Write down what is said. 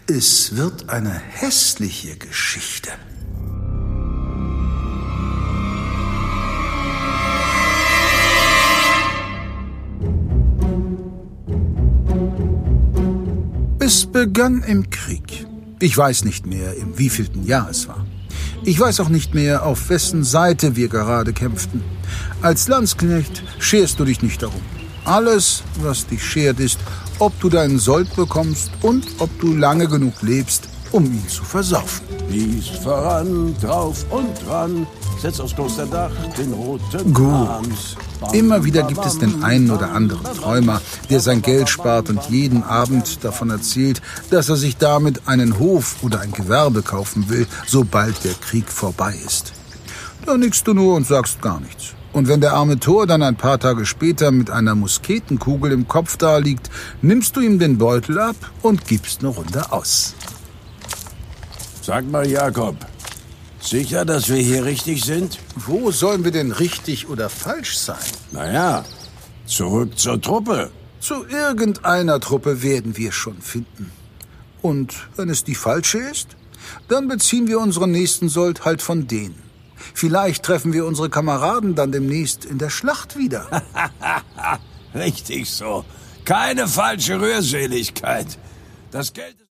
Es wird eine hässliche Geschichte. Es begann im Krieg. Ich weiß nicht mehr, im wievielten Jahr es war. Ich weiß auch nicht mehr, auf wessen Seite wir gerade kämpften. Als Landsknecht scherst du dich nicht darum. Alles, was dich schert, ist, ob du deinen Sold bekommst und ob du lange genug lebst, um ihn zu versaufen. Lies voran, drauf und dran, setz aufs Klosterdach den roten Hahn. Gut. Immer wieder gibt es den einen oder anderen Träumer, der sein Geld spart und jeden Abend davon erzählt, dass er sich damit einen Hof oder ein Gewerbe kaufen will, sobald der Krieg vorbei ist. Da nickst du nur und sagst gar nichts. Und wenn der arme Thor dann ein paar Tage später mit einer Musketenkugel im Kopf daliegt, nimmst du ihm den Beutel ab und gibst eine Runde aus. Sag mal, Jakob, sicher, dass wir hier richtig sind? Wo sollen wir denn richtig oder falsch sein? Naja, zurück zur Truppe. Zu irgendeiner Truppe werden wir schon finden. Und wenn es die falsche ist, dann beziehen wir unseren nächsten Sold halt von denen. Vielleicht treffen wir unsere Kameraden dann demnächst in der Schlacht wieder. Richtig so. Keine falsche Rührseligkeit. Das Geld